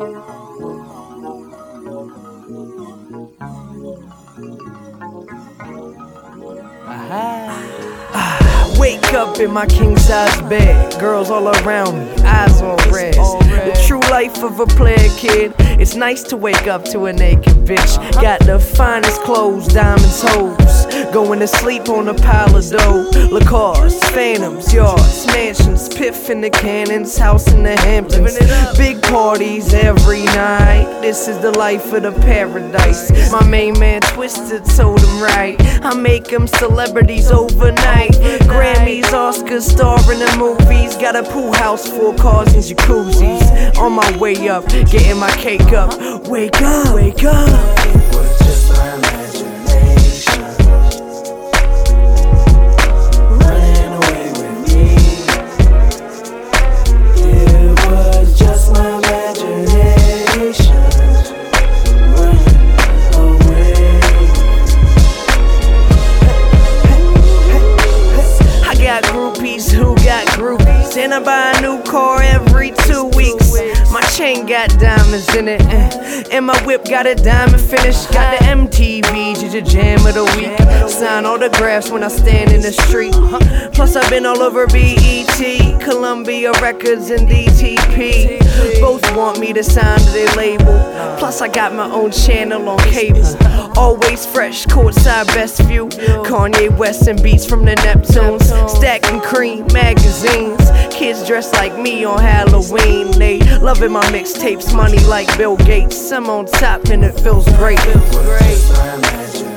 Wake up in my king-size bed, girls all around me, eyes all red. The true life of a player kid. It's nice to wake up to a naked bitch. Got the finest clothes, diamonds, hoes. Going to sleep on a pile of dough. Lacoste, phantoms, yachts, mansions, piff in the cannons, house in the Hamptons. Big parties every night. This is the life of the paradise. My main man Twisted told him right. I make them celebrities overnight. Grammys, Oscars, starring in movies. Got a pool house, 4 cars and jacuzzis. On my way up, getting my cake up. Wake up, wake up. It was just my imagination running away with me. It was just my imagination running away. I got groupies who got groupies, and I buy a new car every 2 weeks. My chain got diamonds in it, and my whip got a diamond finish. Got the MTV, Ginger Jam of the week. Sign autographs when I stand in the street. Plus I've been all over BET, Columbia Records and DTP. Both want me to sign to their label. Plus I got my own channel on cable. Always fresh, courtside best view. Kanye West and beats from the Neptunes. Stacking cream magazines. Kids dressed like me on Halloween. They loving my mixtapes, money like Bill Gates. I'm on top and it feels great. It was just my imagination.